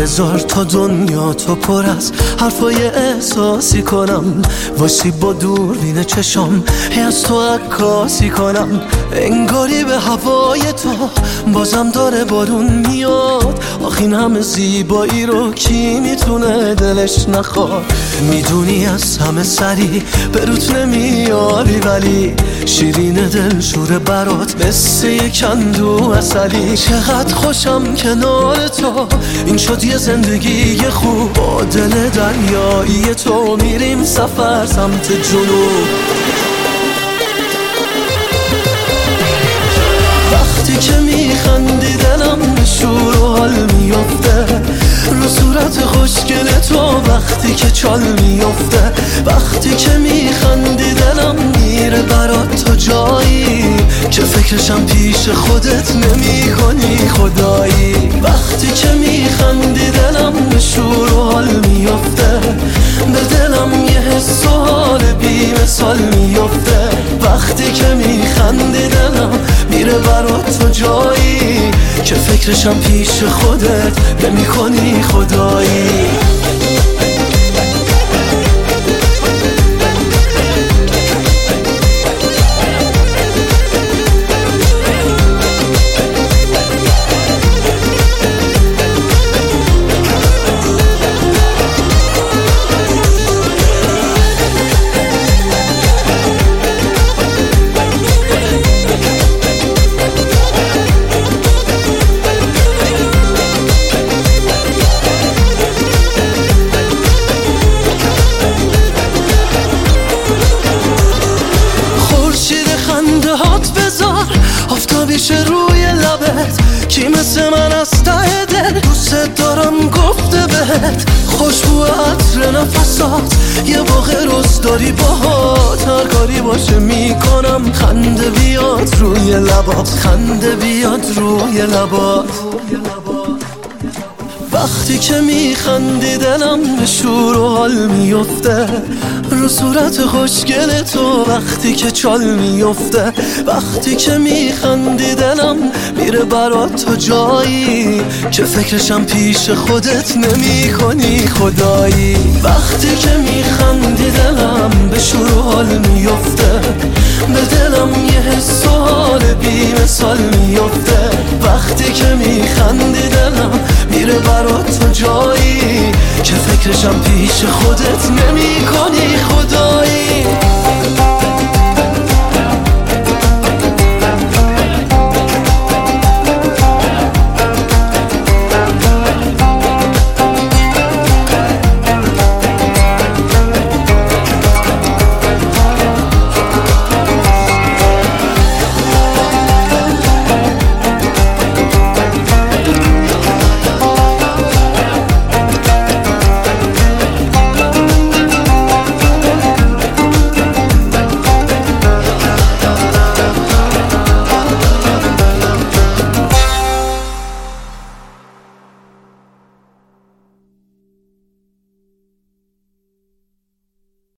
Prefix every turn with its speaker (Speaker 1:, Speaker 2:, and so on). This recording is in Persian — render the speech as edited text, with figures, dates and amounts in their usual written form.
Speaker 1: بذار تا دنیا تو پر از حرفای احساسی کنم، واسه با دوربین چشم از تو عکاسی کنم. انگاری به هوای تو بازم داره بارون میاد، آخ این همه زیبایی رو کی میتونه دلش نخواد. میدونی از همه سری به روت نمیاری، ولی شیرین دل شوره برات مثل یک اندو عسلی. چقدر خوشم کنار تو، این شد یه زندگی خوب. با دل دریایی تو میریم سفر سمت جنوب. وقتی که میخندی دلم به شور و حال میفته، رو صورت خوشگل تو وقتی که چال میفته. وقتی که میخندی دلم میره برات تا جایی که فکرشم پیش خودت نمی کنی خدایی. وقتی که میخندی دلم به شور و حال میفته، به دلم یه حس و حال بی مثال میفته. وقتی که میخندی دلم میره برات تا جایی که فکرشم پیش خودت نمی کنی خدایی. آفتابیشه روی لبت، کی مثل من از ته دل دوست دارم گفته بهت. خوشبو عطر نفسات یه باغ روز داری باهات، هر کاری باشه میکنم خنده بیاد روی لبات، خنده بیاد روی لبات. وقتی که میخندی دلم به شور و حال میفته، رو صورت خوشگل تو وقتی که چال میفته. وقتی که میخندی دلم میره برات تا جایی که فکرشم پیش خودت نمی کنی خدایی. وقتی که میخندی دلم به شور و حال میفته، به دلم یه حس و حال بی مثال میفته. وقتی که میخندی دلم میره برات تا جایی که فکرشم پیش خودت نمی کنی خدایی.